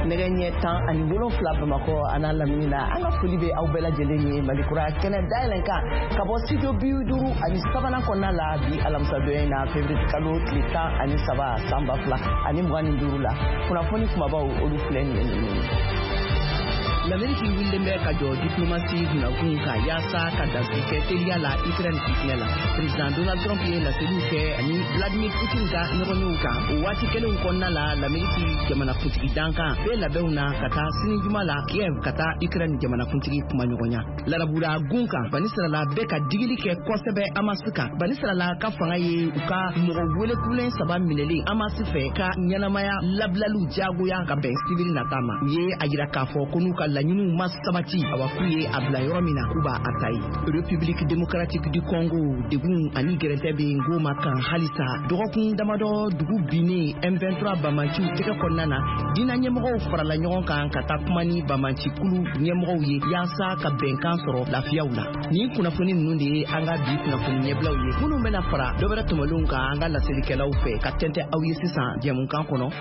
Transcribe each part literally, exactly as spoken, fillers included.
nɛgɛ ɲɛ tan ani wolonfila Bamakɔ ana lamini na an ka foli bɛ aw bɛɛ lajɛlen ye Malikura kɛnɛ dayɛlɛn kan ka bɔ studio bi duuru ani sabanan kɔnɔna la bi alamisadon in na février kalo tile tan ani saba san ba fila ani mugan ni duuru la kunnafoni kumabaw olu filɛ nin ye. L'Amérique wulilen bɛ ka jɔ diplomasi gunnakun kan yaasa ka dansigi kɛ teliya la Ukraine fitinɛ la. Président Donald Trump ye laseliw kɛ ani Vladimir Putin ka ɲɔgɔnyew kan. O waati kelenw kɔnɔna la l'Amérique jamanakuntigi dankan bɛ labɛnw na ka taa sini juma la Kiev ka taa Ukraine jamanakuntigi kumaɲɔgɔnya. Larabura gun kan Bani Sarala bɛ ka digili kɛ kosɛbɛ Hamas kan. Bani Sarala ka fanga ye u ka mɔgɔ welekulen saba minɛlen Hamas fɛ ka ɲɛnamaya labilaliw jagoya ka bɛn civil nata ma. U ye a jira k'a fɔ ko n'u ka laɲiniw ma sabati a k'u ye a bila yɔrɔ min na k'u b'a ta ye. République démocratique du Congo degun ani gɛrɛntɛ bɛ Ngoma kan halisa dɔgɔkun damadɔ dugu binnen M vingt-trois Bamaciw tɛgɛ kɔnɔna na diinɛ ɲɛmɔgɔw farala ɲɔgɔn kan ka taa kuma ni Bamaci kulu ɲɛmɔgɔw ye yaasa ka bɛnkan sɔrɔ lafiyaw la. Nin kunnafoni ninnu de ye an ka bi kunnafoni ɲɛbilaw ye minnu bɛna fara dɔ wɛrɛ tɛmɛlenw kan an ka laselikɛlaw fɛ ka tɛntɛn aw ye sisan jɛmukan kɔnɔ.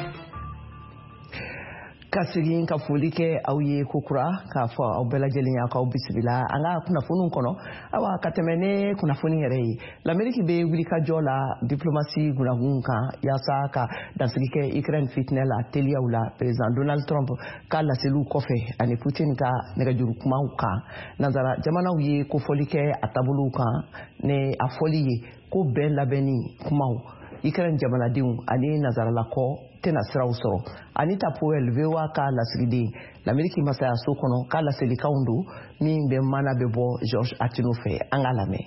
Ka segin ka foli kɛ aw ye kokura k'a fɔ aw bɛɛ lajɛlen y'aw k'aw bisimila an ka kunnafoniw kɔnɔ awa ka tɛmɛ ne kunnafoni yɛrɛ ye l'Amérique bɛ wulikajɔ la diplomasi gunnakun kan yaasa ka dansigi kɛ Ukraine fitinɛ la teliyaw la président Donald Trump ka laseliw kɔfɛ ani Putin ka nɛgɛjuru kumaw kan nanzara jamanaw ye kofɔli kɛ a taabolow kan ne a fɔli ye ko bɛn labɛnni kumaw Ukraine jamanadenw ani nanzaralakɔ tena siraw sɔrɔ Anita Powell V O A ka lasigiden l'Amérique masayaso kɔnɔ ka laselikaw don min bɛ mana bɛ bɔ George Atino fɛ an ka lamɛn.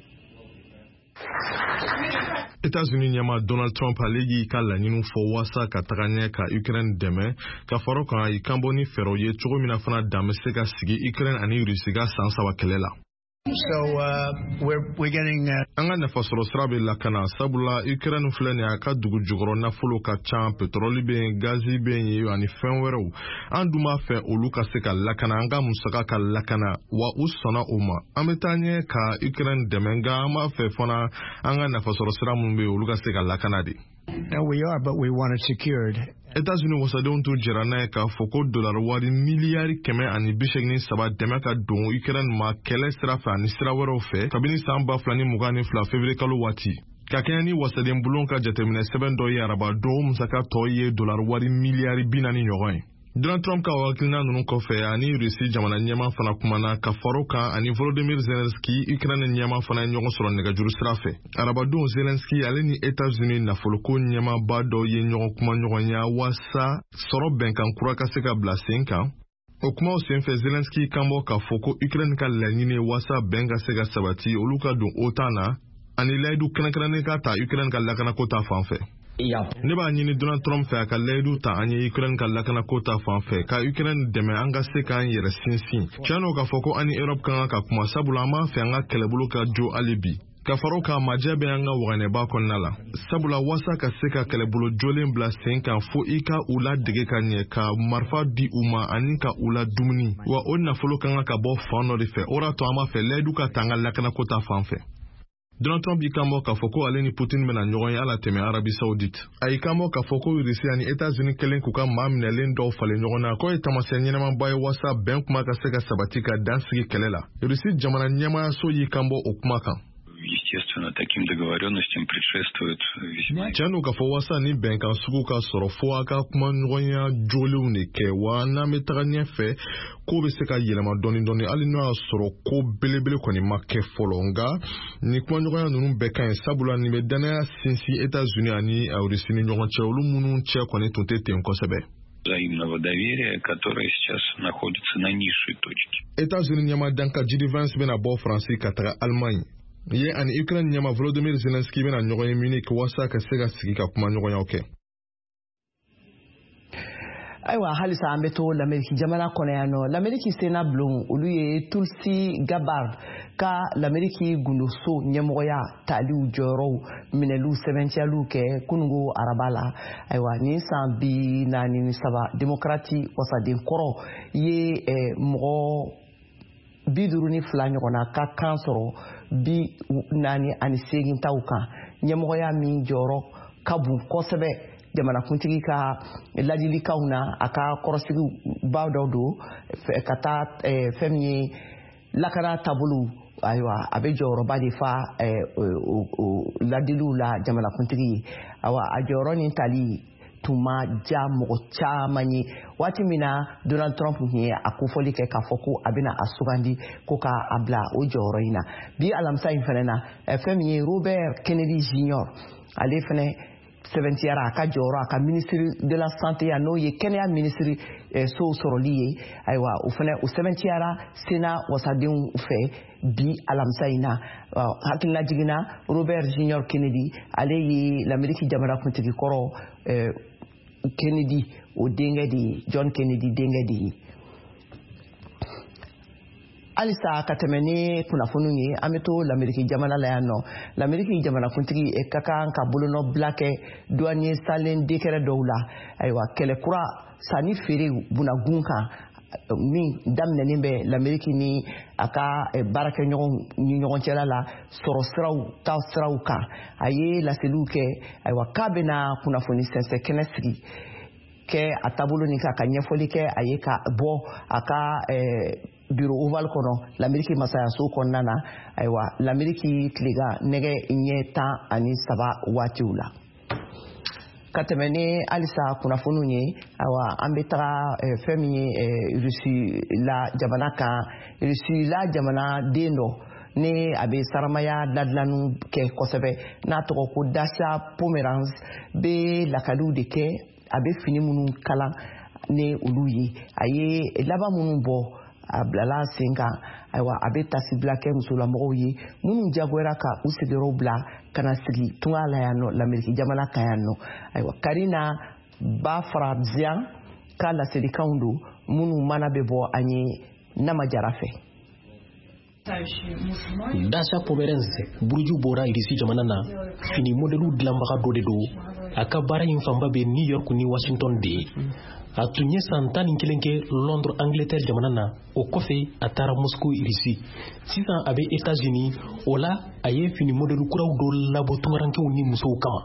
États-Unis ɲɛma Donald Trump ale y'i ka laɲiniw fɔ waasa ka taga ɲɛ ka Ukraine dɛmɛ ka fara kan i kanbɔ ni fɛɛrɛw ye cogo min na fana dan bɛ se ka sigi Ukraine ani Russie ka san saba kɛlɛ la. So uh, we're we're getting an ka nafasɔrɔ sira bɛ lakana sabula Ukraine filɛ nin a ka dugu jukɔrɔ nafolo ka ca petroli bɛ yen gazi bɛ yen ani fɛn wɛrɛw an dun b'a fɛ olu ka se ka lakana an ka musaka ka lakana wa u sɔnna o ma an bɛ taa ɲɛ ka Ukraine dɛmɛ nka an b'a fɛ fana an ka nafasɔrɔ sira minnu bɛ yen olu ka se ka lakana de. No, we are, but we want it secured. États-Unis wasadenw tun jɛra n'a ye k'a fɔ ko dollar wari miliyari kɛmɛ ani bi seegin saba dɛmɛ ka don Ukraine ma kɛlɛ sira fɛ ani sira wɛrɛw fɛ kabini san ba fila ni mugan ni fila février kalo waati ka kɛɲɛ ni wasaden bulon ka jateminɛ sɛbɛn dɔ ye araba don musaka tɔ ye dollar wari miliyari bi naani ɲɔgɔn ye. Donald Trump ka hakilina ninnu kɔfɛ ani Russie jamana ɲɛma fana kumana ka far'o kan ani Volodymyr Zelensky Ukraine ɲɛma fana ye ɲɔgɔn sɔrɔ nɛgɛjuru sira fɛ. Arabadon Zelensky ale ni États-Unis nafoloko ɲɛmaba dɔ ye ɲɔgɔn kuma ɲɔgɔnya waasa sɔrɔ bɛnkan kura ka se ka bila sen kan. O kumaw senfɛ Zelensky kanbɔ k'a fɔ ko Ukraine ka laɲini waasa bɛn ka se ka sabati olu ka don OTAN na ani layidu kɛrɛnkɛrɛnnen ka ta Ukraine ka lakanako ta fan fɛ. Ne b'a ɲini Donald Trump fɛ a ka layidu ta an ye Ukraine ka lakanako ta fan fɛ ka Ukraine dɛmɛ an ka se k'an yɛrɛ sinsin tiɲɛ k'a fɔ ko ani Europe kan ka kuma sabula an b'a fɛ an ka kɛlɛbolo ka jo hali bi ka far'o kan majɛ bɛ an ka waganɛba kɔnɔna la sabula waasa ka se ka kɛlɛbolo jolen bila sen kan fo i ka u ladege ka ɲɛ ka marifa di u ma ani ka u la dumuni wa o nafolo kan ka bɔ fan dɔ de fɛ o y'a to an b'a fɛ layidu ka ta an ka lakanako ta fan fɛ. Donald Trump y'i kanbɔ k'a fɔ ko ale ni Putin bɛna ɲɔgɔn ye ala tɛmɛ Arabi Saoudite. A y'i kanbɔ k'a fɔ ko Russie ani États-Unis kelen k'u ka maa minɛlen dɔw falen ɲɔgɔn na k'o ye taamasiyɛn ɲɛnamaba ye waasa bɛn kuma ka se ka sabati ka dan sigi kɛlɛ la. Russie jamana ɲɛmaayaso y'i kanbɔ o kuma kan. Естественно, таким договоренностям предшествует весьма... Tiɲɛ ka fɔ waasa ni bɛnkan sugu ka sɔrɔ fo a ka kuma ɲɔgɔnya jolenw de kɛ wa n'an bɛ taga ɲɛfɛ ko bɛ se ka yɛlɛma dɔɔni dɔɔni hali n'o y'a sɔrɔ ko belebele kɔni ma kɛ fɔlɔ nka ni kuma ɲɔgɔnya ninnu bɛɛ ka ɲi sabula nin bɛ danaya sinsin États-Unis ani Russie ni ɲɔgɔn cɛ olu minnu cɛ kɔni tun tɛ ten kosɛbɛ. Взаимного доверия, которое сейчас находится на низшей точке. États-Unis ɲɛma danka J D Vance bɛna bɔ Faransi ka taga Allemagne. Ye ani Ukraine ɲɛma Volodymyr Zelensky bɛna ɲɔgɔn ye Munich waasa ka se ka sigi ka kuma ɲɔgɔnyaw kɛ. Ayiwa halisa an bɛ to l'Amérique jamana kɔnɔ yan nɔ l'Amérique Sénat bulon olu ye Tulsi Gabbard ka l'Amérique gundoso ɲɛmɔgɔya taliw jɔyɔrɔw minɛliw sɛbɛntiyaliw kɛ kunungo araba la ayiwa ni san bi naani ni saba démocrate wasaden kɔrɔ ye mɔgɔ bi duuru ni fila ɲɔgɔnna ka kan sɔrɔ bi naani ani seegin taw kan ɲɛmɔgɔya min jɔyɔrɔ ka bon kosɛbɛ jamanakuntigi ka ladilikaw na a ka kɔrɔsigibaw dɔw don ka taa fɛn min ye lakana taabolo ayiwa a bɛ jɔyɔrɔba de fa ladiliw la jamanakuntigi ye awa a jɔyɔrɔ nin tali tun ma diya mɔgɔ caman ye waati min na Donald Trump ye a kofɔli kɛ k'a fɔ ko a bɛna a sugandi ko k'a bila o jɔyɔrɔ in na bi alamisa in fana na fɛn min ye Robert Kennedy Junior ale fana sɛbɛntiyara a ka jɔyɔrɔ a ka ministre de la santé ya n'o ye kɛnɛya ministre so sɔrɔli ye ayiwa o fana o sɛbɛntiyara Sénat wasadenw fɛ bi alamisa in na hakilila jiginna Robert Junior Kennedy ale ye l'Amérique jamanakuntigi kɔrɔ Kennedy o denkɛ de ye John Kennedy denkɛ de ye alisa ka tɛmɛ ni kunnafoniw ye an bɛ to l'Amérique jamana la yan nɔ l'Amérique jamanakuntigi ka kan ka bolonɔ bila kɛ douanier salen décret dɔw la ayiwa kɛlɛkura sanni feere bunakun kan min daminɛnen bɛ l'Amérique ni a ka baarakɛɲɔgɔn ni ɲɔgɔn cɛla la sɔrɔ siraw taa siraw kan a ye laseliw kɛ ayiwa k'a bɛna kunnafoni sɛnsɛn kɛnɛ sigi kɛ a taabolo nin kan ka ɲɛfɔli kɛ a ye ka bɔ a ka bureau ovale kɔnɔ l'Amérique masayaso kɔnɔna na ayiwa l'Amérique tilega nɛgɛ ɲɛ tan ani saba waatiw la ka tɛmɛ ni alisa kunnafoniw ye awa an bɛ taga fɛn min ye Rusi la jamana kan Rusi la jamana den dɔ ni a bɛ saramaya ladilanniw kɛ kosɛbɛ n'a tɔgɔ ko Dasha Pomerantz bɛ lakaliw de kɛ a bɛ fini minnu kalan ni olu ye a ye laban minnu bɔ a bilala sen kan ayiwa a bɛ tasibila kɛ musolamɔgɔw ye minnu jagoyara ka u sigiyɔrɔw bila ka na sigi tunga la yan nɔ l'Amérique jamana kan yan nɔ ayiwa Karina Bafaradzian ka laselikanw don minnu mana bɛ bɔ an ye Nama Jara fɛ. Dasha Pomerantz buruju bɔra Irisi jamana na fini modelu dilanbaga dɔ de don a ka baara in fanba bɛ New York ni Washington de ye a tun ye san tan ni kelen kɛ Londres Angleterre jamana na o kɔfɛ a taara Moscou Irisi sisan a bɛ États-Unis o la a ye fini modelu kuraw dɔ labɔ tungarankew ni musow kama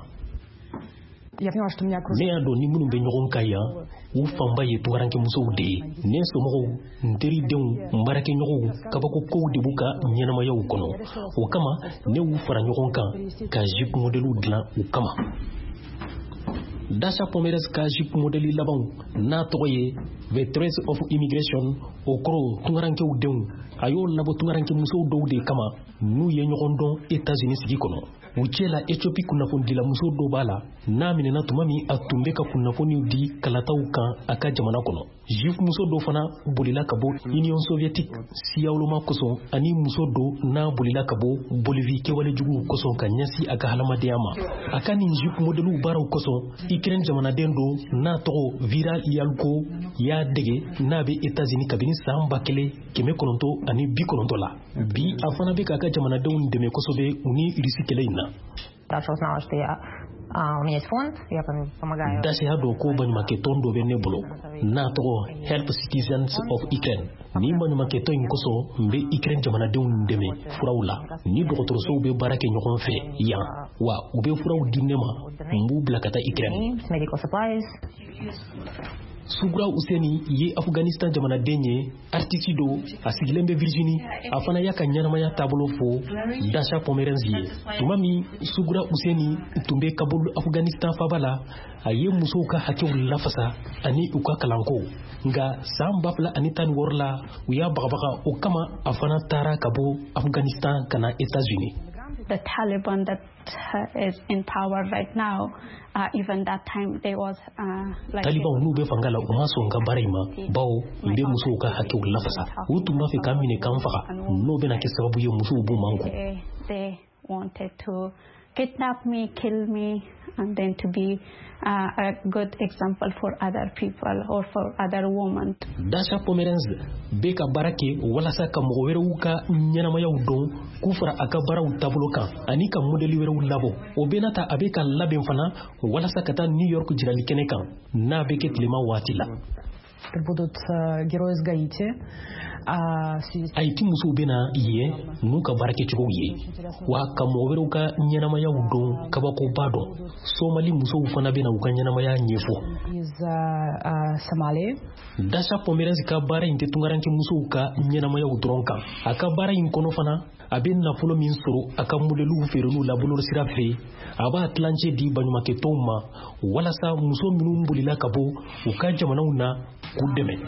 ne y'a dɔn ni minnu bɛ ɲɔgɔn kan yan u fanba ye tungaranke musow de ye ne somɔgɔw n teridenw n baarakɛɲɔgɔnw kabakokow de b'u ka ɲɛnamayaw kɔnɔ o kama ne y'u fara ɲɔgɔn kan ka jupe modelu dilan u kama Dasha Pomerantz ka jupe modeli labanw n'a tɔgɔ ye Veterans of Immigration o kɔrɔ tungarankew denw a y'o labɔ tungaranke musow dɔw de kama n'u ye ɲɔgɔn dɔn États-Unis sigi kɔnɔ u cɛ la Éthiopie kunnafonidila muso dɔ b'a la n'a minɛna tuma min a tun bɛ ka kunnafoniw di kalataw kan a ka jamana kɔnɔ juif muso dɔ fana bolila ka bɔ Union Soviétique siyawoloma kosɔn ani muso dɔ n'a bolila ka bɔ Bolivie kɛwalejuguw kosɔn ka ɲɛsin a ka hadamadenya ma a ka nin juif modeliw baaraw kosɔn Ukraine jamanaden dɔ n'a tɔgɔ Vira Yalko y'a dege n'a bɛ États-Unis kabini san ba kelen kɛmɛ kɔnɔntɔn ani bi kɔnɔntɔn la bi a fana bɛ k'a ka jamanadenw dɛmɛ kosɛbɛ u ni Irisi kɛlɛ in na Dasha узнала, что я, а, у меня есть фонд, я помогаю. Dasha y'a dɔn ko baɲumankɛtɔn dɔ bɛ ne bolo n'a tɔgɔ Help Citizens of Ukraine ni baɲumankɛtɔn in kosɔn n bɛ Ukraine jamanadenw dɛmɛ furaw la ni dɔgɔtɔrɔsow bɛ baara kɛ ɲɔgɔn fɛ yan wa u bɛ furaw di ne ma n b'u bila ka taa Ukraine. Medical supplies. Sugra Useni ye Afghanistan jamanaden ye artiste do a sigilen bɛ Virginie a fana y'a ka ɲɛnamaya taabolo fɔ Dasha Pomerantz ye tuma min Sugra Useni tun bɛ Kabul Afghanistan faaba la a ye musow ka hakɛw lafasa ani u ka kalanko nka san ba fila ani tan ni wɔɔrɔ la u y'a bagabaga o kama a fana taara ka bɔ Afghanistan ka na États-Unis. The Taliban that uh, is in power right now, uh, even that time they was uh, like Taliban n'u bɛ fanga la u ma sɔn ka baara in ma bawo n bɛ musow ka hakɛw lafasa u tun b'a fɛ k'an minɛ k'an faga n'o bɛna kɛ sababu ye musow b'u man kun. They, they wanted to kidnap me, kill me, and then to be uh, a good example for other people or for other women. Dasha Pomerantz bɛ ka baara kɛ walasa ka mɔgɔ wɛrɛw ka ɲɛnamayaw dɔn k'u fara a ka baaraw taabolo kan ani ka modeli wɛrɛw labɔ o bɛ na ta a bɛ ka labɛn fana walasa ka taa New York jirali kɛnɛ kan n'a bɛ kɛ tilema waati la. Будут герои с Гаити. ay ti muso bena ye nu ka barake cogo ye wa ka mɔgɔwɛrɛw ka ɲɛnamaya don kabako ba dɔn somali musow fana bena u ka ɲɛnamaya ɲɛfɔ dasa pomerens ka baara in tɛ tungaranke musow ka ɲɛnamayaw dɔrɔn kan a ka baara in kɔnɔ fana a bɛ nafolo min sɔrɔ a ka modeliw feerelu la bɔlɔlɔsira fɛ a b'a tilancɛ di baɲumankɛtɔnw ma walasa muso minnu bolila ka bɔ u ka jamanaw na k'u dɛmɛ.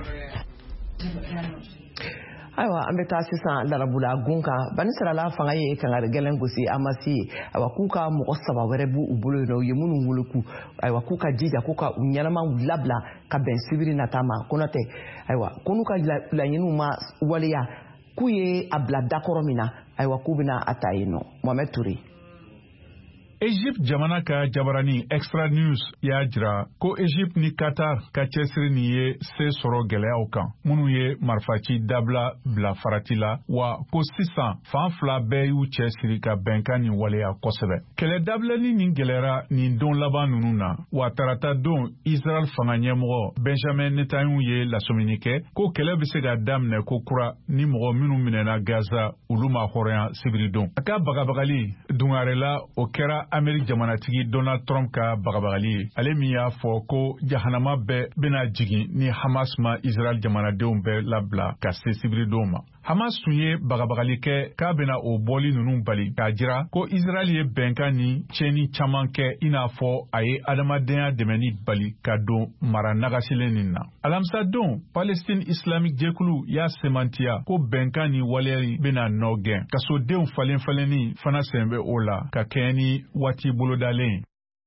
Ayiwa an bɛ taa sisan larabula gun kan bani sarala fanga ye kangari gɛlɛn gosi amasi ayiwa k'u ka mɔgɔ saba wɛrɛ b'u u bolo yen u ye minnu woloku ayiwa k'u ka jija k'u ka u ɲɛnamaw labila ka bɛn sibiri nata ma ko n'o tɛ ayiwa ko n'u ka laɲiniw ma waleya k'u ye a bila dakɔrɔ min na ayiwa k'u bɛna a ta yen nɔ Mohamed Touré. Egypte jamana ka jabarani Extra News y'a jira ko Egypte ni Qatar ka cɛsiri nin ye se sɔrɔ gɛlɛyaw kan minnu ye marifaci dabila bila farati la wa ko sisan fan fila bɛɛ y'u cɛsiri ka bɛnkan nin waleya kosɛbɛ. Kɛlɛ dabilani nin gɛlɛyara nin don laban ninnu na wa tarata don Israel fanga ɲɛmɔgɔ Benjamin Netanyahu ye lasomini kɛ ko kɛlɛ bɛ se ka daminɛ ko kura ni mɔgɔ minnu minɛna Gaza olu ma hɔrɔnya sibiri don. A ka bagabagali dungarela o kɛra Amerika jamanatigi Donald Trump ka bagabagali ye. Ale min y'a fɔ ko jahanama bɛɛ bɛna jigin ni Hamas ma Israel jamanadenw bɛɛ labila ka se sibiridenw ma. Hamas tun ye bagabagali kɛ k'a bɛna o bɔli ninnu bali k'a jira ko Israel ye bɛnkan ni tiɲɛni caman kɛ i n'a fɔ a ye adamadenya dɛmɛni bali ka don mara nagasilen nin na. Alamisa don Palestine Islamic jɛkulu y'a semantiya ko bɛnkan ni waleyali bɛna nɔ gɛn. Kasodenw falen falenni fana sen bɛ o la ka kɛɲɛ ni waati bolodalen.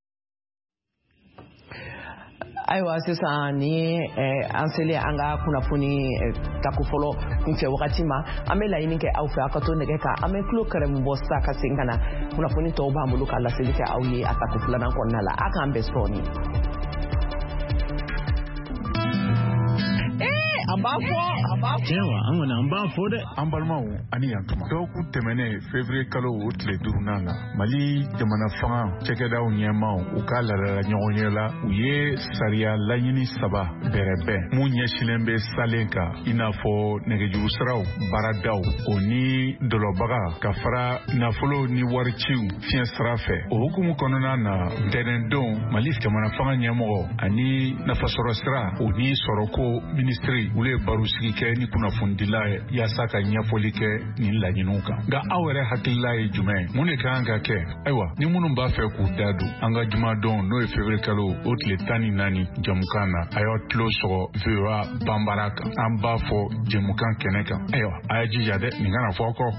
Ayiwa sisan ni an selen an ka kunnafoni tako fɔlɔ kunfɛ wagati ma an bɛ laɲini kɛ aw fɛ aw ka to nɛgɛ kan an bɛ tulo kɛrɛmu bɔ sa ka segin ka na kunnafoni tɔw b'an bolo ka laseli kɛ aw ye a tako filanan kɔnɔna la a k'an bɛn sɔɔni. Cewa an wani an ba fo dɛ an balimaw ani yantuma dɔgɔkun tɛmɛnen février kalo o tile duurunan na Mali jamana fanga cɛkɛdaw ɲɛmaw u ka ladala ɲɔgɔn ye la u ye sariya laɲini saba bɛrɛbɛn mun ɲɛsilen bɛ salen kan i n'a fɔ nɛgɛjuru siraw baaradaw o ni dɔlɔbaga ka fara nafolo ni wariciw fiɲɛ sira fɛ o hukumu kɔnɔna na ntɛnɛndon Mali jamana fanga ɲɛmɔgɔ ani nafasɔrɔ sira o ni sɔrɔko ministiri olu ye baro sigi kɛ ni kunnafonidila ye yaasa ka ɲɛfɔli kɛ nin laɲiniw kan nka aw yɛrɛ hakilila ye jumɛn mun de kan ka kɛ ayiwa ni minnu b'a fɛ k'u da don an ka jumadon n'o ye février kalo o tile tan ni naani jamukan na a y'aw tulo sɔgɔ V O A banbara kan an b'a fɔ jamukan kɛnɛ kan ayiwa a y'a jija dɛ nin kana fɔ aw kɔ.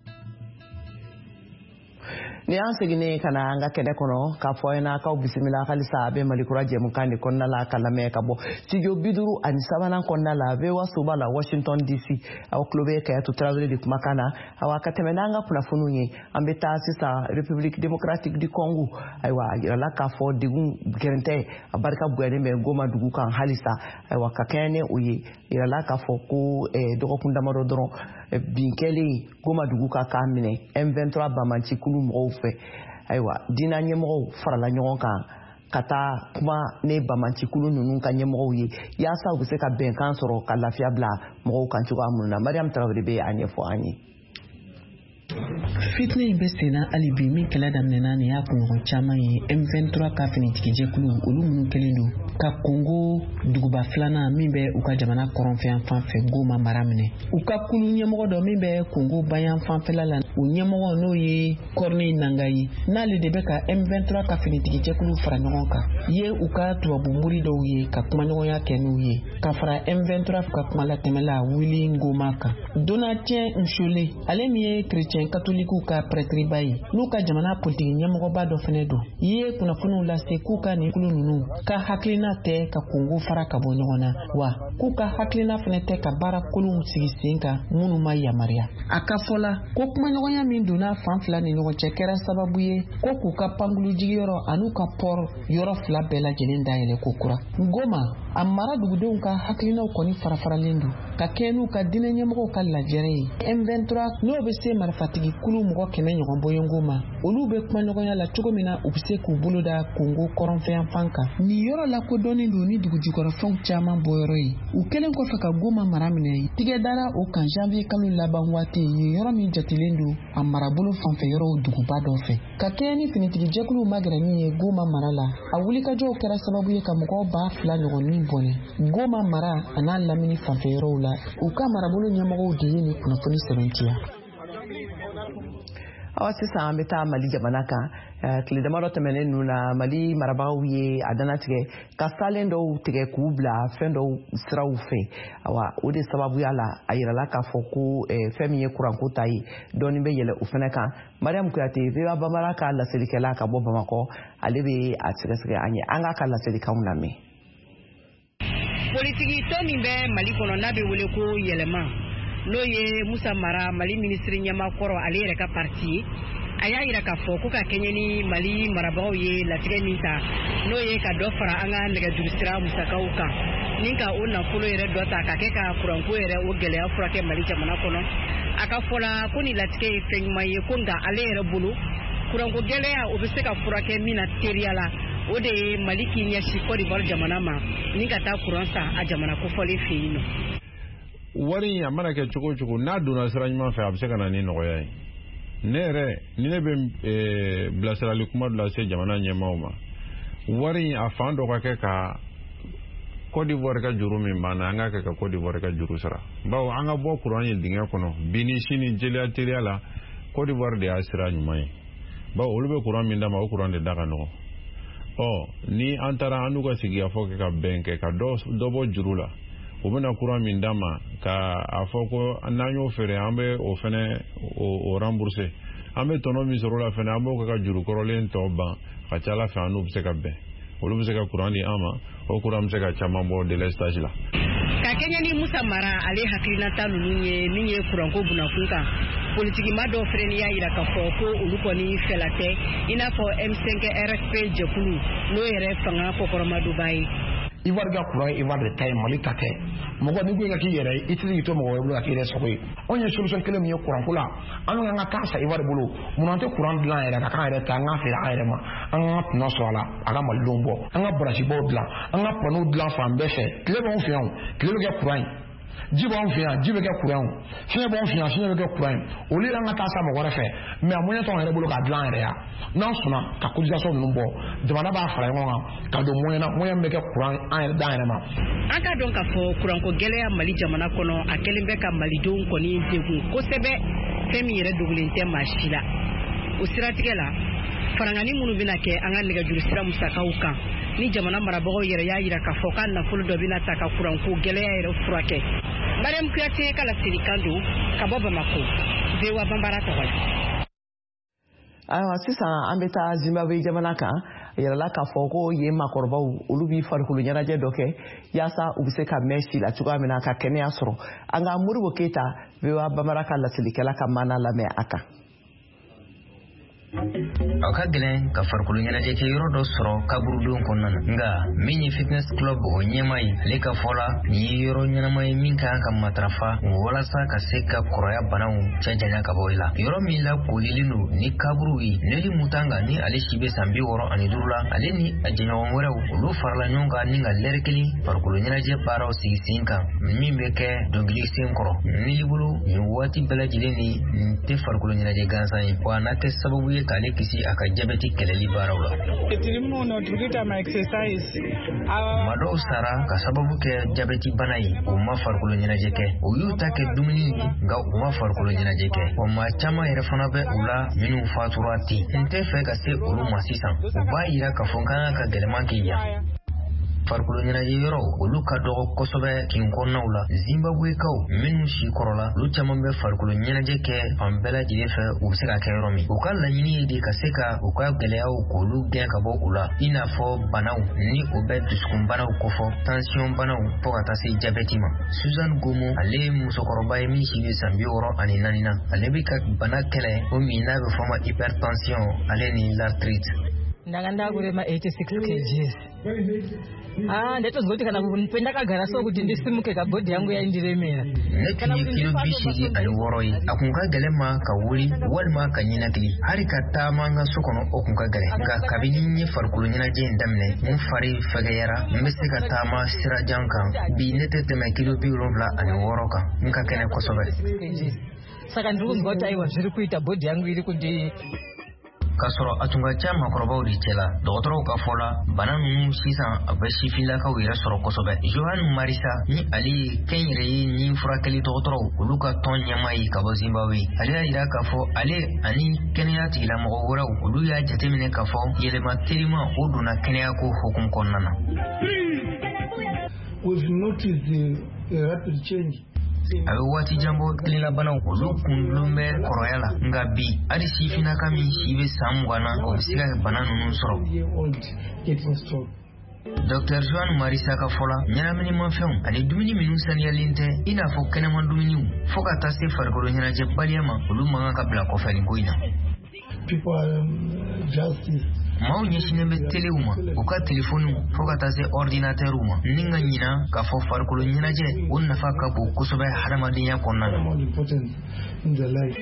Ni an seginnen ka na an ka kɛnɛ kɔnɔ k'a fɔ ɲɛna k'aw bisimila halisa a bɛ Malikura jɛmukan de kɔnɔna la ka lamɛn ka bɔ studio bi duuru ani sabanan kɔnɔna la V O A soba la Washington D C aw tulo bɛ Kayatu Tarawele de kumakan na awa ka tɛmɛ n'an ka kunnafoniw ye an bɛ taa sisan République démocratique du Congo ayiwa a yirala k'a fɔ degun gɛrɛntɛ a barika bonyalen bɛ Goma dugu kan halisa ayiwa ka kɛɲɛ ni o ye yirala k'a fɔ ko dɔgɔkun damadɔ dɔrɔn bin kɛlen Goma dugu ka k'a minɛ M vingt-trois Bamancikulu mɔgɔw fɛ ayiwa diinɛ ɲɛmɔgɔw farala ɲɔgɔn kan ka taa kuma ne Bamancikulu ninnu ka ɲɛmɔgɔw ye yaasa u bɛ se ka bɛnkan sɔrɔ ka lafiya bila mɔgɔw kan cogoya minnu na Mariam Tarawele bɛ a ɲɛfɔ an ye. Fitna in bɛ senna hali bi min kɛlɛ daminɛna nin y'a kunɲɔgɔn caman ye M vingt-trois ka finitigijɛkulu olu minnu kɛlen don ka Kongo duguba filanan min bɛ u ka jamana kɔrɔnfɛn fan fɛ Goma mara minɛ u ka kulu ɲɛmɔgɔ dɔ min bɛ Kongo bayan fanfɛla la u ɲɛmɔgɔ n'o ye Corneille Nangayi n'ale de bɛ ka M vingt-trois ka finitigijɛkulu fara ɲɔgɔn kan ye u ka tubabu muri dɔw ye ka kumaɲɔgɔnya kɛ n'u ye ka fara M vingt-trois ka kuma latɛmɛla Willy Ngoma kan Donatien Nshole ale min ye chrétien katolikiw ka prêtriba ye n'u ka jamana politiki ɲɛmɔgɔba dɔ fɛnɛ don ye kunnafoniw lase k'u ka nin kulu ninnu ka hakilina tɛ ka Kongo fara ka bɔ ɲɔgɔn na wa k'u ka hakilina fɛnɛ tɛ ka baara kolonw sigi sen kan minnu ma yamaruya a ka fɔla ko kumaɲɔgɔnya min donna fan fila ni ɲɔgɔn cɛ kɛra sababu ye ko k'u ka pankulu jigiyɔrɔ an'u ka pɔr yɔrɔ fila bɛɛ lajɛlen dayɛlɛ ko kura Goma a mara dugudenw ka hakilinaw kɔni farafaralen don ka kɛ n'u ka diinɛ ɲɛmɔgɔw ka lajɛrɛ ye. M vingt-trois n'o bɛ se marifatigi kulu mɔgɔ kɛmɛ ɲɔgɔn bɔyɔngo ma olu bɛ kuma ɲɔgɔnya la cogo min na u bɛ se k'u bolo da Kongo kɔrɔnfɛn fan kan. Nin yɔrɔ la kodɔnnen don ni dugujukɔrɔfɛnw caman bɔyɔrɔ ye. U kɛlen kɔfɛ ka Goma mara minɛ tigɛ dara o kan janvier kalo laban waati ye yɔrɔ min jatilen don a marabolo fanfɛ yɔrɔw duguba dɔ fɛ. Ka kɛɲɛ ni finitigi jɛkuluw magɛrɛ min ye Goma mara la a wulikajɔw kɛra sababu ye ka mɔgɔw ba fila ɲɔgɔnnin bɔnɛ. Goma mara a n'a lamini fanfɛ yɔrɔw la u ka marabolo ɲɛmɔgɔw de ye ni kunnafoni sɛbɛntiya. Awa sisan an bɛ taa Mali jamana kan tile damadɔ tɛmɛnen ninnu na Mali marabagaw ye a danatigɛ ka salen dɔw tigɛ k'u bila fɛn dɔw siraw fɛ. Awa o de sababuya la a yirala k'a fɔ ko fɛn min ye kuranko ta ye dɔɔni bɛ yɛlɛ o fɛnɛ kan. Mariam Kuyate Vewa Bambara ka laselikɛla ka bɔ Bamakɔ ale bɛ a sɛgɛsɛgɛ an ye an k'a ka laselikanw lamɛn. Politiki tɔ min bɛ Mali kɔnɔ n'a bɛ wele ko yɛlɛma n'o ye Musa Mara Mali ministre ɲɛmakɔrɔ ale yɛrɛ ka parti ye a y'a yira k'a fɔ ko ka kɛɲɛ ni Mali marabagaw ye latigɛ min ta n'o ye ka dɔ fara an ka nɛgɛjurusira musakaw kan ni ka o nafolo yɛrɛ dɔ ta ka kɛ ka kuranko yɛrɛ o gɛlɛya furakɛ Mali jamana kɔnɔ. A ka fɔla ko ni latigɛ ye fɛn ɲuman ye ko nka ale yɛrɛ bolo kuranko gɛlɛya o bɛ se ka furakɛ min na teriya la o de ye Mali k'i ɲɛsin Côte d'Ivoire jamana ma ni ka taa kuran sa a jamana kofɔlen fɛ yen nɔ. Wari a mana kɛ cogo cogo n'a donna sira ɲuman fɛ a bɛ se ka na ni nɔgɔya ye. Ne yɛrɛ ni ne bɛ bilasirali kuma dɔ lase jamana ɲɛmaaw ma wari a fan dɔ ka kɛ ka Côte d'Ivoire ka juru min banna an ka kɛ ka Côte d'Ivoire ka juru sara. Bawo an ka bɔ kuran ye dingɛ kɔnɔ bi ni sini jeliya teriya la Côte d'Ivoire de y'a sira ɲuman ye. Bawo olu bɛ kuran min d'a ma o kuran de da ka nɔgɔ. Ɔ ni an taara an n'u ka sigikafɔ kɛ ka bɛn kɛ ka dɔ bɔ juru la u bɛna kuran min d'a ma ka a fɔ ko n'an y'o feere an bɛ o fɛnɛ o rembourser an bɛ tɔnɔ min sɔrɔ la fɛnɛ an b'o kɛ ka juru kɔrɔlen tɔ ban ka ca Ala fɛ an n'u bɛ se ka bɛn olu bɛ se ka kuran di an ma o kuran bɛ se ka caman bɔ délestage la. Ka kɛɲɛ ni Musa Mara ale hakilinata ninnu ye min ye kuranko bunakun kan politikima dɔw fɛnɛ y'a yira k'a fɔ ko olu kɔni fɛla tɛ i n'a fɔ M cinq R F P jɛkulu n'o yɛrɛ fanga kɔkɔrɔmaduba ye. Ivoire ka kuran Ivoire de ta ye Mali ta tɛ mɔgɔ ni ko ka k'i yɛrɛ i tɛ se k'i to mɔgɔ wɛrɛ bolo ka k'i yɛrɛ sago ye anw ye solution kelen min ye kuranko la an kan ka taa sa Ivoire bolo mun an tɛ kuran dilan yɛrɛ ka kan yɛrɛ ta an ka feere an yɛrɛ ma an ka tɔnɔ sɔrɔ a la a ka malidenw bɔ an ka barasibaw dilan an ka panow dilan fan bɛɛ fɛ tile b'anw fɛ yan tile bɛ kɛ kuran ye ji b'anw fɛ yan ji bɛ kɛ kuran ye fiɲɛ b'anw fɛ yan fiɲɛ bɛ kɛ kuran ye olu yɛrɛ an ka taa sa mɔgɔ wɛrɛ fɛ mais a moyen t'anw yɛrɛ bolo k'a dilan an yɛrɛ ya n'an sɔnna ka cotisation ninnu bɔ jamana b'a fara ɲɔgɔn kan ka don moyen na moyen bɛ kɛ kuran an yɛrɛ d'an yɛrɛ ma. An ka dɔn k'a fɔ kuranko gɛlɛya Mali jamana kɔnɔ a kɛlen bɛ ka malidenw kɔni degun kosɛbɛ fɛn min yɛrɛ dogolen tɛ maa si la o siratigɛ la farangani minnu bɛna kɛ an ka nɛgɛjurusira musakaw kan ni jamana marabagaw yɛrɛ y'a yira k'a fɔ k'a nafolo dɔ bɛna ta ka kuranko gɛlɛya yɛrɛ furakɛ. Mariam Kuyate ka laselikan don ka bɔ Bamako Vewa Bambara tɔgɔ la. Ayiwa sisan an bɛ taa Zimbabwe jamana kan a yirala k'a fɔ ko yen maakɔrɔbaw olu bɛ farikolo ɲɛnajɛ dɔ kɛ yaasa u bɛ se ka mɛn si la cogoya min na ka kɛnɛya sɔrɔ an ka Moribo Keyita Vewa Bambara ka laselikɛla ka maana lamɛn a kan. A ka gɛlɛn ka farikolo ɲɛnajɛ kɛ yɔrɔ dɔ sɔrɔ kaburudon kɔnɔna na nka min ye fitness club o ɲɛma ye ale ka fɔ la nin ye yɔrɔ ɲɛnama ye min kan ka matarafa walasa ka se ka kɔrɔya banaw cɛ janya ka bɔ i la yɔrɔ min la kolilen don ni kaburu ye Neli Mutanga ni ale si bɛ san bi wɔɔrɔ ani duuru la ale ni a jɛɲɔgɔn wɛrɛw olu farala ɲɔgɔn kan ni ka lɛri kelen farikolo ɲɛnajɛ baaraw sigi sen kan min bɛ kɛ dɔnkili sen kɔrɔ Neli bolo nin waati bɛɛ lajɛlen ni nin tɛ farikolo ɲɛnajɛ gansan ye wa n'a tɛ sababu ye k'ale kisi a ka jabɛti kɛlɛli baaraw la. Kuma dɔw sara ka sababu kɛ jabɛti bana ye u ma farikolo ɲɛnajɛ kɛ u y'u ta kɛ dumuni nka u ma farikolo ɲɛnajɛ kɛ wa maa caman yɛrɛ fana bɛ u la minnu fatura ten n tɛ fɛ ka se olu ma sisan u b'a yira k'a fɔ kan ka gɛlɛman kɛ yan. Farikolo ɲɛnajɛ yɔrɔ olu ka dɔgɔ kosɛbɛ kin kɔnɔnaw la Zimbabwekaw minnu si kɔrɔla olu caman bɛ farikolo ɲɛnajɛ kɛ fan bɛɛ lajɛlen fɛ u bɛ se ka kɛ yɔrɔ min u ka laɲini ye de ka se ka u ka gɛlɛyaw k'olu gɛn ka bɔ u la i n'a fɔ banaw ni o bɛ dusukun banaw kofɔ tension banaw fɔ ka taa se jabɛti ma Suzanne Gomo ale ye musokɔrɔba ye min si bɛ san bi wɔɔrɔ ani naani na ale bɛ ka bana kɛlɛ o min n'a bɛ fɔ ma hypertension ale ni l'arthrite. Ndaganda gure ma eighty-six kilograms. Ah, ndeto zingoti kana pendakagara so kuti ndisimuke ka body yangu yaindiremera. Kana kilo bishigi ani woroi akunka gelema ka wuri walma ka nyina kili hari ka tamanga sokono okunka gele ga kabini farkulu nyina je ndamne mun fari fagayara mbese ka tama sira janka bi nete teme kilo bi ronbla ani woroka nka kene kosobe. Saka nduru ngota iwa ziri kuita body yangu iri kuti kasoro atunga cha makoroba uri chela dotoro ka fola bananu sisan abashi fila ka wira soro kosobe Johan Marisa ni ali kenyre ni furakali dotoro uluka ton nyamai ka Zimbabwe ali ira ka fo ali ani kenya tila mo wora ulu ya jatemine ka fo yele materima uduna kenya ko hukum konnana. We've noticed the uh, rapid change. Awe wati jambo kilila bana ulu kundlume koroyala nga bi adi sifina kami shibe samwana obisiga bana nunu soro. Doctor Joan Marisa Kafola nyana mini mafyon ani dumini minu sani alinte ina fo kene man dumini foka tase fargolo nyana je baliama ulu manga kabla ko fali goina. People um, justice mau nyeshine be teleuma uka telefonu foka tase ordinateur uma ninga nyina ka fo farkolo nyina je unna faka bu kusobe harama dinya konna in the life.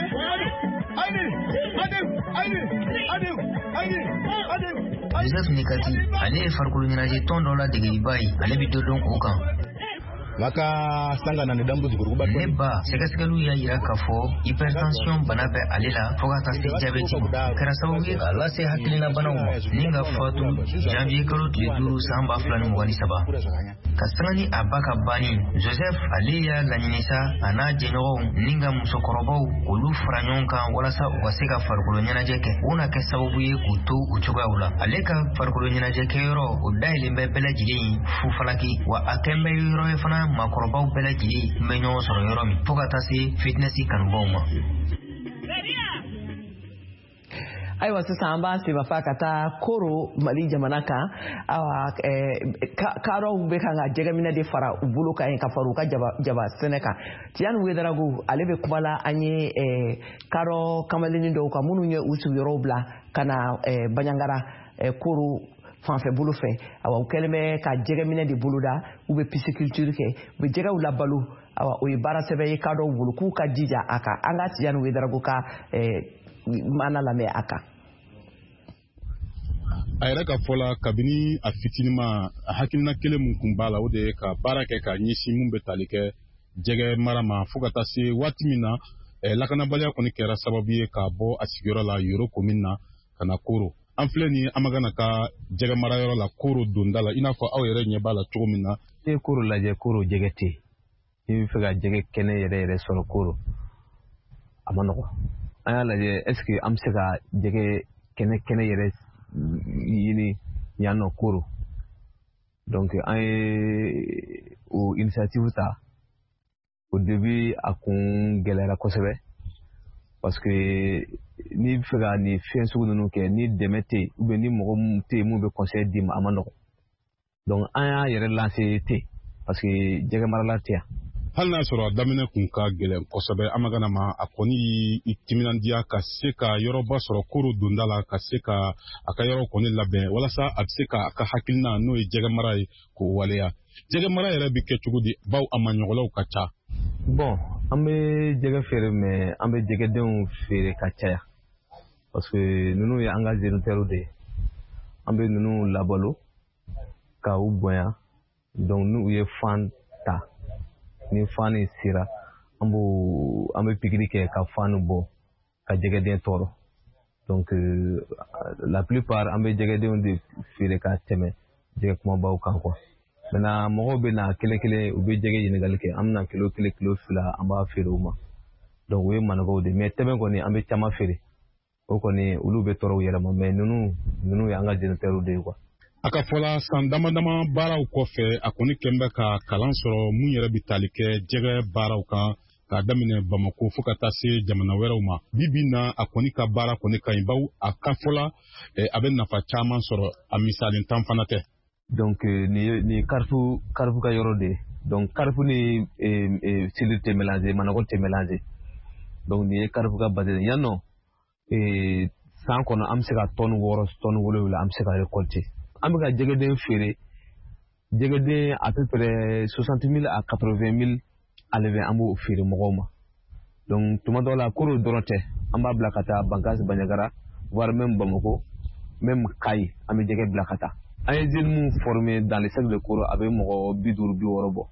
Joseph Nikati ale farkolo nyina je tondola dege ibai ale bidodon uka maka sanga na ndambu zikuruba neba sekasikalu ya ira kafo hypertension banabe alela foga ta se diabete kara sawi ala se hakilina banauma ninga fatu janvier kalo tuduru samba fulani mwani saba kasani abaka bani Joseph aliya laninisa ana jenoro ninga musokorobo ulu franyonka wala sa waseka farkulo nyana jeke una ke sababu ye kutu uchuga ula aleka farkulo nyana jeke yoro udaile mbele jili fufalaki wa akembe yoro efana makorobaw bela jili menyo soro yoro mi foga tasi fitnessi kan boma. Aiwa sasa amba si mafaka ta koro mali jamanaka awa eh, ka, karo ubeka nga jegamina de fara ubulu ka en kafaru ka jaba jaba seneka tiyan wedaragu alebe kubala anye eh, karo kamalini do ka munu nye usu yorobla kana eh, banyangara eh, koro fanfɛ bolo fɛ awa u kɛlen bɛ ka jɛgɛ minɛ de boloda u bɛ pisciculture kɛ u bɛ jɛgɛw labalo awa o ye baara sɛbɛn ye ka dɔw bolo k'u ka jija a kan an ka Tijani Wederagu ka maana lamɛn a kan. A yɛrɛ ka fɔ la kabini a fitinima a hakilina kelen mun kun b'a la o de ye ka baara kɛ ka ɲɛsin mun bɛ tali kɛ jɛgɛ mara ma fo ka taa se waati min na lakanabaliya kɔni kɛra sababu ye k'a bɔ a sigiyɔrɔ la Yoro commune na ka na Koro. An filɛ ni an ma gana ka jɛgɛ marayɔrɔ la Koro donda la i n'a fɔ aw yɛrɛ ɲɛ b'a la cogo min na. E Koro lajɛ Koro jɛgɛ tɛ yen i bɛ fɛ ka jɛgɛ kɛnɛ yɛrɛ yɛrɛ sɔrɔ Koro a ma nɔgɔ an y'a lajɛ est ce que an bɛ se ka jɛgɛ kɛnɛ kɛnɛ yɛrɛ ɲini yan nɔ Koro donc an ye o initiative ta au début a kun gɛlɛyara kosɛbɛ parce que ni bɛ fɛ ka nin fɛn sugu ninnu kɛ ni dɛmɛ tɛ yen ou bien ni mɔgɔ min tɛ yen mun bɛ conseil d'i ma a ma nɔgɔ donc an y'a yɛrɛ lancer ten parce que jɛgɛ marala tɛ yan. Hali n'a sɔrɔ a daminɛ kun ka gɛlɛn kosɛbɛ an ma gana ma a kɔni y'i timinandiya ka se ka yɔrɔba sɔrɔ Koro donda la ka se ka a ka yɔrɔ kɔni labɛn walasa a bɛ se ka a ka hakilina n'o ye jɛgɛ mara ye k'o waleya jɛgɛ mara yɛrɛ bɛ kɛ cogo di baw a maɲɔgɔnlaw ka ca. Bon an bɛ jɛgɛ feere mais an bɛ jɛgɛdenw feere ka caya parce que ninnu ye an ka géniteurs de ye an bɛ ninnu labalo ka u bonya donc n'u ye fan ta ni fan ni sera an b'o an bɛ pikiri kɛ ka fan bɔ ka jɛgɛden tɔɔrɔ donc euh, la plupart an bɛ jɛgɛdenw de feere ka tɛmɛ jɛgɛ kumabaw kan quoi maintenant mɔgɔw bɛ na kelen kelen u bɛ jɛgɛ ɲininkali kɛ an bɛna kilo kelen kilo fila an b'a feere u ma donc o ye manɔgɔw de mais tɛmɛ kɔni an bɛ caman feere o kɔni olu bɛ tɔɔrɔ u yɛrɛ ma mais ninnu ninnu ye an ka géniteurs de ye quoi. A ka fɔla san dama dama baaraw kɔfɛ a kɔni kɛlen bɛ ka kalan sɔrɔ mun yɛrɛ bɛ tali kɛ jɛgɛ baaraw kan k'a daminɛ Bamako fo ka taa se jamana wɛrɛw ma bi bi in na a kɔni ka baara kɔni ka ɲi baw a ka fɔla a bɛ nafa caman sɔrɔ a misali tan fana tɛ. Donc nin ye nin karifu karifu ka yɔrɔ de ye donc karifu ni sili tɛ mélanger manɔgɔ tɛ mélanger donc nin ye karifu ka base ye yan nɔ san kɔnɔ an bɛ se ka tɔni wɔɔrɔ tɔni wolonwula an bɛ se ka récolter an bɛ ka jɛgɛden feere jɛgɛden à peu près soixante mille à quatre-vingt mille alevin an b'o feere mɔgɔw ma donc tuma dɔw la koro dɔrɔn tɛ an b'a bila ka taa Bankasi Bandiagara voire même Bamako même Kayi an bɛ jɛgɛ bila ka taa an ye jeunes mun formé dans le cercle de koro a bɛ mɔgɔ bi duuru bi wɔɔrɔ bɔ.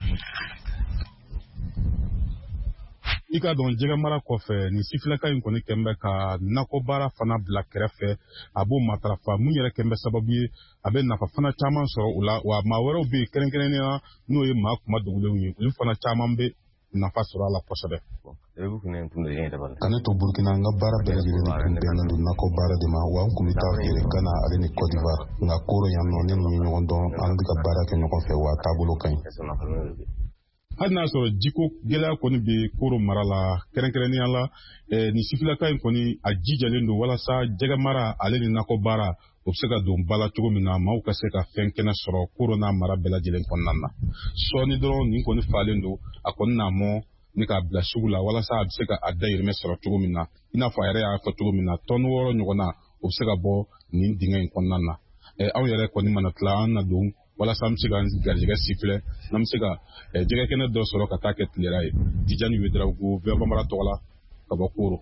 I ka dɔn jɛgɛ mara kɔfɛ nin sifilaka in kɔni kɛn bɛ ka nakɔ baara fana bila kɛrɛfɛ a b'o matarafa mun yɛrɛ kɛn bɛ sababu ye a bɛ nafa fana caman sɔrɔ o la wa maa wɛrɛw bɛ yen kɛrɛnkɛrɛnnenya n'o ye maa kuma dogolenw ye olu fana caman bɛ nafa sɔrɔ a la kosɛbɛ. Ka ne to Burkina n ka baara bɛɛ lajɛlen tun bɛnnen don nakɔ baara de ma wa n kun bɛ taa feere Gana ale ni Côte d'Ivoire nka koro yan nɔ ne ninnu ye ɲɔgɔn dɔn an bɛ ka baara kɛ ɲɔgɔn fɛ wa taabolo ka ɲi. Hali n'a sɔrɔ jiko gɛlɛya kɔni bɛ koro mara la kɛrɛnkɛrɛnnenya la nin sifilaka in kɔni a jijalen don walasa jɛgɛ mara ale ni nakɔ baara o bɛ se ka don ba la cogo min na maaw ka se ka fɛn kɛnɛ sɔrɔ koro n'a mara bɛɛ lajɛlen kɔnɔna na sɔɔni dɔrɔn nin kɔni falen don a kɔni n'a mɔ ni k'a bila sugu la walasa a bɛ se ka a dayirimɛ sɔrɔ cogo min na i n'a fɔ a yɛrɛ y'a fɔ cogo min na tɔni wɔɔrɔ ɲɔgɔn na o bɛ se ka bɔ nin dingɛ in kɔnɔna na anw yɛrɛ kɔni mana tila an na don walasa an bɛ se ka garijɛgɛ sifilɛ n'an bɛ se ka jɛgɛ kɛnɛ dɔ sɔrɔ ka taa kɛ tilera ye Tijani Wederawogo V O A Bambara tɔgɔ la ka bɔ Koro.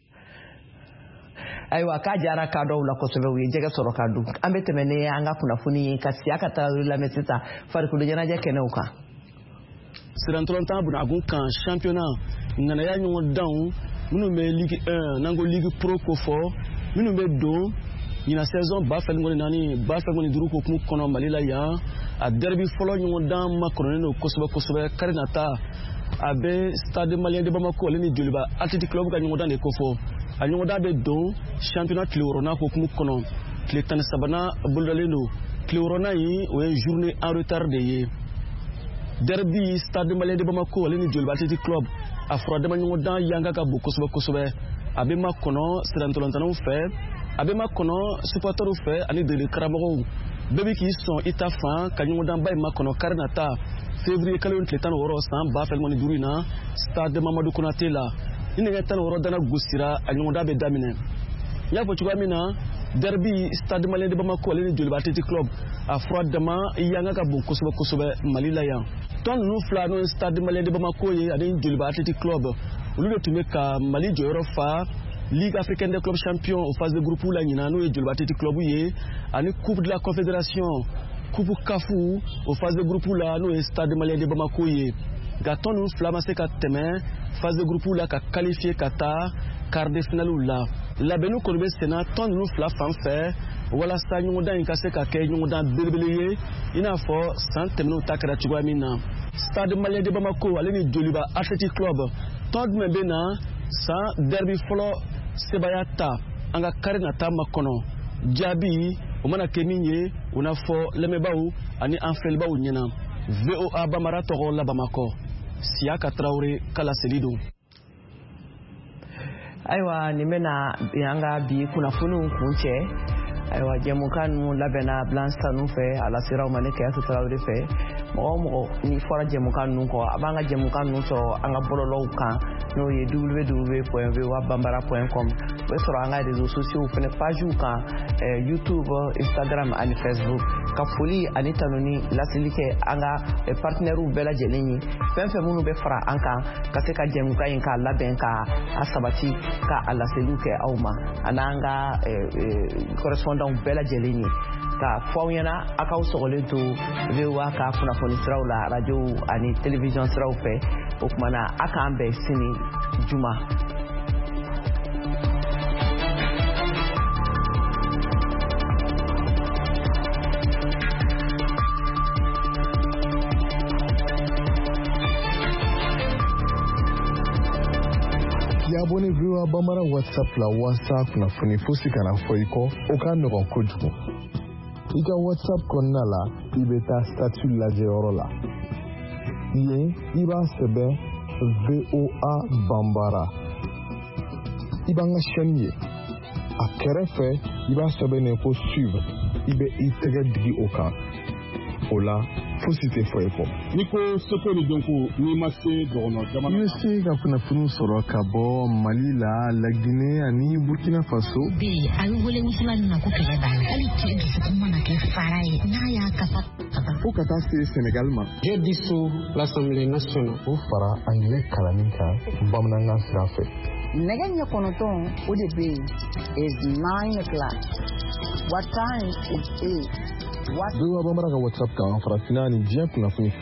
Ayiwa k'a diyara ka dɔw la kosɛbɛ u ye jɛgɛ sɔrɔ ka dun an bɛ tɛmɛ ni an ka kunnafoni ye ka siya ka taa lamɛn sisan farikolo ɲɛnajɛ kɛnɛw kan. Sirantɔlɔn tan bunakun kan championnat ŋanaya ɲɔgɔn danw minnu bɛ ligue un n'an ko ligue pro ko fɔ minnu bɛ don ɲina saison ba fila ni kɔni naani ba fila ni duuru hukumu kɔnɔ Mali la yan a derby fɔlɔ ɲɔgɔn dan makɔrɔnen don kosɛbɛ kosɛbɛ kari nata a bɛ stade malien de Bamako ale ni Joliba Athletic Club ka ɲɔgɔn dan de ko fɔ a ɲɔgɔn dan bɛ don championnat tile wɔɔrɔnan hukumu kɔnɔ tile tan ni sabanan bolodalen don tile wɔɔrɔnan in o ye journée en retard de ye derby stade malien de Bamako ale ni Joliba Athletic Club a furadama ɲɔgɔn dan yanga ka bon kosɛbɛ kosɛbɛ a bɛ makɔnɔ sirantɔlɔntanaw fɛ a bɛ makɔnɔ supporters fɛ ani degeli karamɔgɔw bɛɛ bɛ k'i sɔn i ta fan ka ɲɔgɔndanba in makɔnɔ kari nata février kalo tile tan ni wɔɔrɔ san ba fila ni duuru in na stade Mamadu Konate la ni nɛgɛ tan ni wɔɔrɔ dana gosira a ɲɔgɔndan bɛ daminɛ n y'a fɔ cogoya min na derby stade malien de Bamako ale ni Joliba Athletic Club a fura dama yanga ka bon kosɛbɛ kosɛbɛ Mali la yan tɔn ninnu fila n'o ye stade malien de Bamako ye ani Joliba Athletic Club olu de tun bɛ ka Mali jɔyɔrɔ fa Ligue africaine des clubs champions au phase de groupe la ɲinan n'o ye Joliba Athletic Club ye ani coupe de la confédération coupe kafu au phase de groupe la n'o ye stade malien de Bamako ye nka tɔn ninnu fila ma se ka tɛmɛ phase de groupe la ka qualifier ka taa quart de finale la labɛnniw kɔni bɛ senna tɔn ninnu fila fan fɛ walasa ɲɔgɔndan in ka se ka kɛ ɲɔgɔndan belebele ye i n'a fɔ san tɛmɛnenw ta kɛra cogoya min na stade malien de Bamako ale ni Joliba Athletic Club tɔn jumɛn bɛ na san derby fɔlɔ sebaya ta an ka kari nata makɔnɔ jaabi o mana kɛ min ye o n'a fɔ lamɛnbaaw ani an filɛbaaw ɲɛna V O A Bambara tɔgɔ la Bamakɔ Siyaka Tarawele kala seli don. Ayiwa nin bɛna an ka bi kunnafoniw kun cɛ ayiwa jɛmukan ninnu labɛnna Blanche Sanu fɛ a lasera u ma ne Kɛyatu Tarawele fɛ mɔgɔ o mɔgɔ ni fɔra jɛmukan ninnu kɔ a b'an ka jɛmukan ninnu sɔrɔ an ka bɔlɔlɔw kan n'o ye w w w point v o a bambara point com o bɛ sɔrɔ an ka réseaux sociaux fɛnɛ pagew kan YouTube Instagram ani Facebook ka foli ani tanuni laseli kɛ an ka partenaires bɛɛ lajɛlen ye fɛn fɛn minnu bɛ fara an kan ka se ka jɛmukan in k'a labɛn ka a sabati ka a laseliw kɛ aw ma ani an ka correspondants bɛɛ lajɛlen ye ka fɔ aw ɲɛna a k'aw sɔgɔlen to V O A ka kunnafoni siraw la radio ani télévision siraw fɛ o kumana a k'an bɛn sini juma. Abonné V O A Bambara WhatsApp la WhatsApp kunnafoni fosi kana fɔ i kɔ o ka nɔgɔn kojugu i ka WhatsApp kɔnɔna la i bɛ taa statut lajɛyɔrɔ la yen i b'a sɛbɛn V O A Bambara i b'an ka chaîne ye a kɛrɛfɛ i b'a sɛbɛn ko suivre i bɛ i tɛgɛ digi o kan o la fosi tɛ fɔ ye kɔ. N'i ko seko ni dɔnko n'i ma se dɔgɔnɔ jamana. I bɛ se ka kunnafoni sɔrɔ ka bɔ Mali la, La Guinée ani Burkina Faso. Bi a bɛ wele wusulan min ma ko kɛlɛ b'a la. Hali cɛ dusukun mana kɛ fara ye n'a y'a kasa. Fo ka taa se Sénégal ma. J'ai dissous l'Assemblée nationale. O fara anglais kalanni kan bamanankan sira fɛ. Nɛgɛ ɲɛ kɔnɔntɔn o de bɛ yen is nine o'clock. What time is eight? Dɔw b'a bambara ka WhatsApp kan farafinna ni diɲɛ kunnafoni